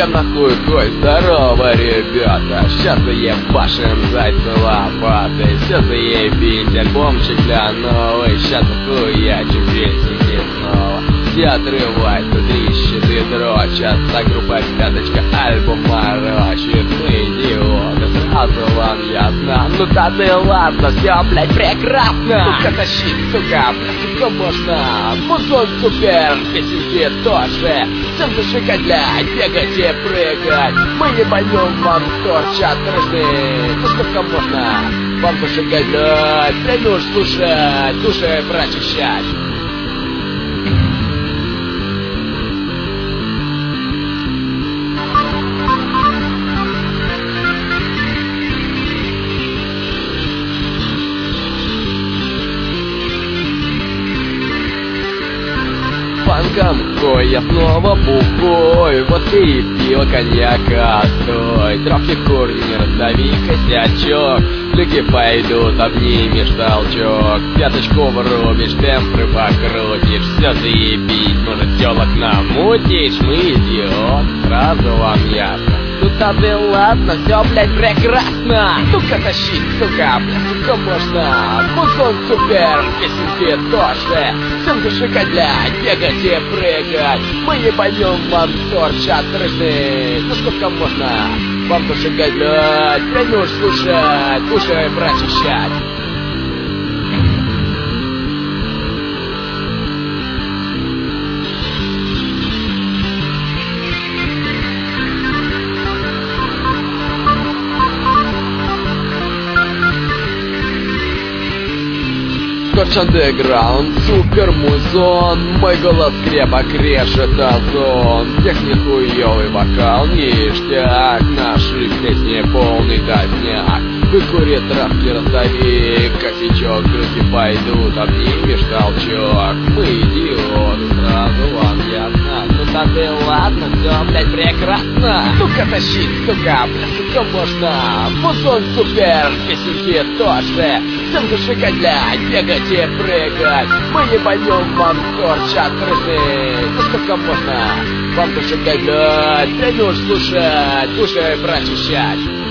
Я нахуй кой, здорово, ребята. Сейчас заебашим зайца лопатой. Все заебись, альбомчик для новый. Сейчас охуячу песенки снова. Все отрываются, трещины дрочат. За группа пяточка альбом морочит. Мы идиоты, сразу вам ясно. Ну да ты ладно, все, блять, прекрасно. Ну-ка тащи, сука, сука, можно. Музон супер, песенки тоже. Всем зажигать, блять, бегать и прыгать. Мы не пойдем, вам торчат рожны. Ну сколько можно вам зажигать, блять, время уж слушать, души прочищать. Фанком кой, я снова бухой. Вот ты и пиво, коньяка, стой. Травки корни, не раздави косячок. Люки пойдут, обнимешь толчок. Пяточку врубишь, темпры покрутишь. Все заебись, может телок намутишь. Мы идиот, сразу вам ясно. Ну да ты ладно, все, блять, прекрасно. Ну-ка тащи, сука, сука, можно. Музон супер, песенки тоже. Всем зажигать, блять, бегать и прыгать. Мы не пойдем, вам торчат рыжны. Ну сколько можно вам зажигать, блять, время уж слушать, уши прочищать. Скотч андеграунд, супер музон. Мой голос крепок режет озон. Техник хуёвый вокал, ништяк. Наши песни полный тайфняк. Выкури травки, раздави косячок. Друзья пойдут, обнимешь толчок. Мы идиоты, сразу вам ясно. Ну да ты ладно, все, блять, прекрасно. Ну-ка тащи, сука, сука, можно. Музон супер, песенки тоже. Всем зажигать, блять, бегать и прыгать. Мы не пойдем, вам торчат рыжны. Ну сколько можно вам зажигать, блять, время уж слушать, уши прочищать.